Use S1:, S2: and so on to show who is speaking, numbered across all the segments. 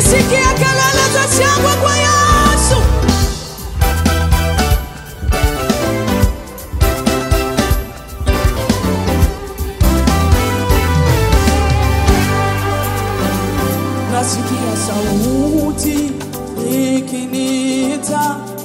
S1: Sikia kelele za shangwe kwa Yesu. Nasikia sauti ikiniita,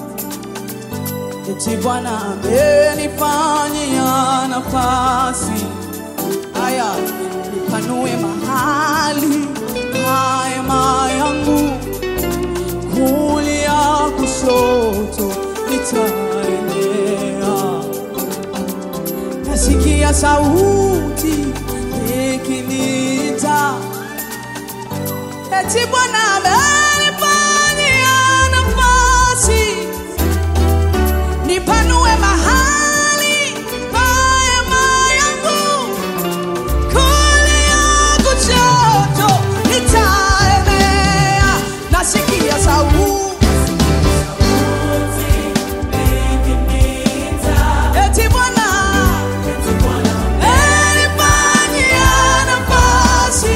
S1: eti Bwana amenifanyia nafasi. Aya, nipanue mahali hema yangu, kulia kushoto nitaenea. Nasikia sauti ikiniita, eti Bwana amenifanyia nafasi, nipanue mahali pa hema yangu, kulia kushoto nitaenea. Nasikia sauti eti Bwana amenifanyia nafasi.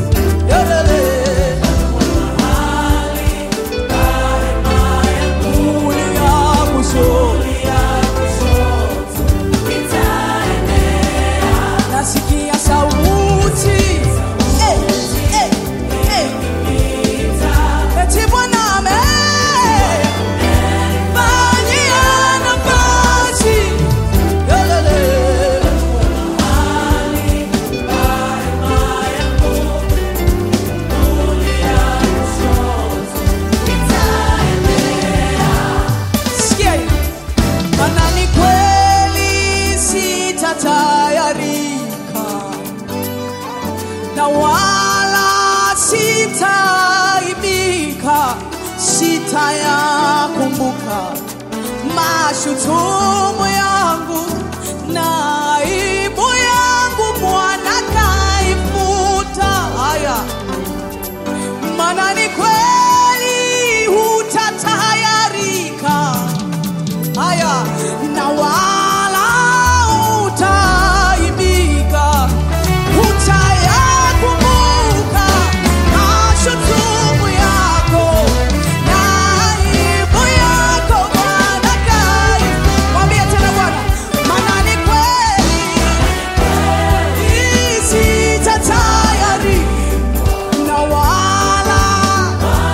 S1: Nasikia sauti eti Bwana amenifanyia nafasi. Sikia, maana ni kweli sitatayarika na wala sitaibika, sitayakumbuka mashutumu yangu na aibu yangu. Bwana kaifuta. Haya, maana ni kweli hutatayarika, haya, na wala utaibika, hutayakumbuka mashutumu yako na aibu yako. Bwana kaifuta. Mwambie tena Bwana, maana ni kweli sitatayarika na wala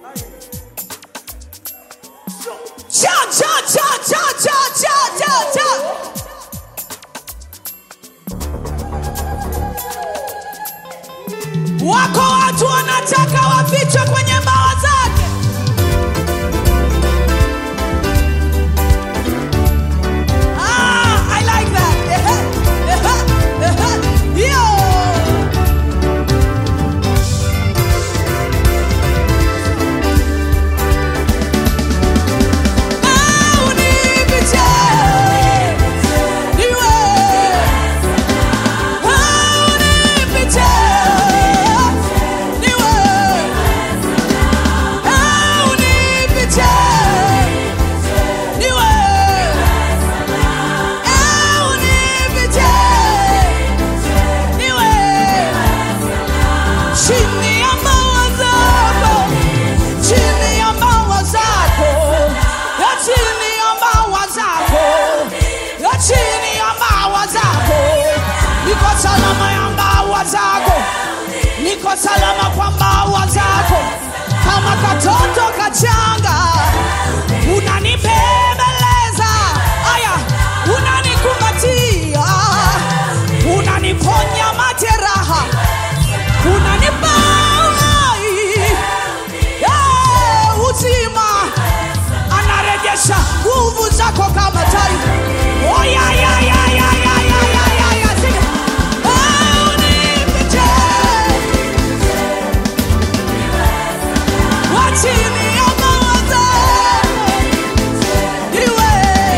S1: Cha cha cha cha cha cha cha cha. Wako watu wanataka wafichwe kwenye mbawa zake. I like that. Yo. Niko salama kwa mbawa zako, kama katoto kachanga unanibembeleza, aya unanikumbatia, unaniponya majeraha, unanipa uzima, anarejesha nguvu zako kama tai. Oh ya ya ya ya ya ya ya ya. Chini ya mbawa zako, niwe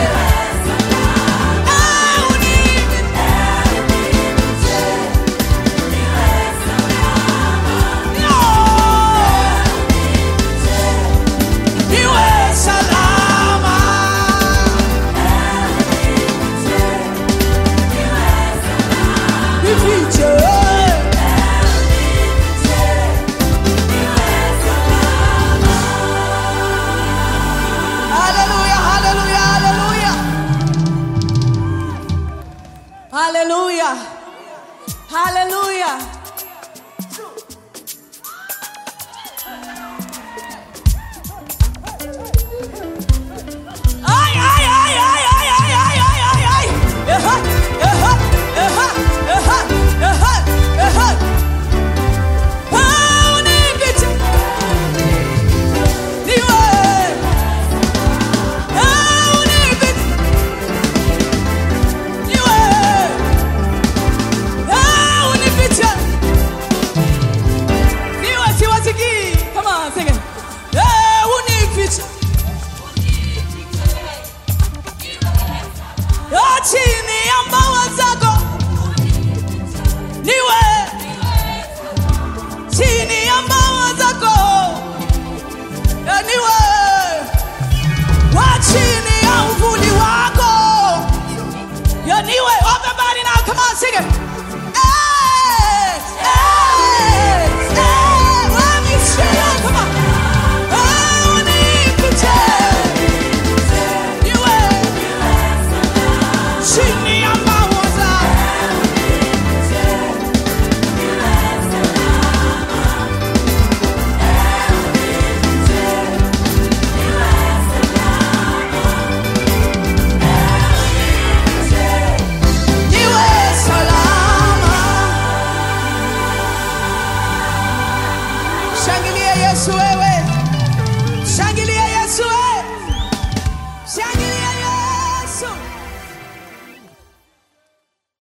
S1: salama. Nifiche. Hallelujah. Hallelujah. Ay ay ay ay ay ay ay ay ay. Chini ya mbawa zako, niwe chini ya mbawa zako, niwe wa chini ya uvuli wako, niwe. Everybody now, come on, sing it. Hey, hey, hey, let me see you, come on. Oh, nifiche. Chini ya mbawa zako, niwe salama. Shangilia Yesu wewe, shangilia Yesu wewe, shangilia.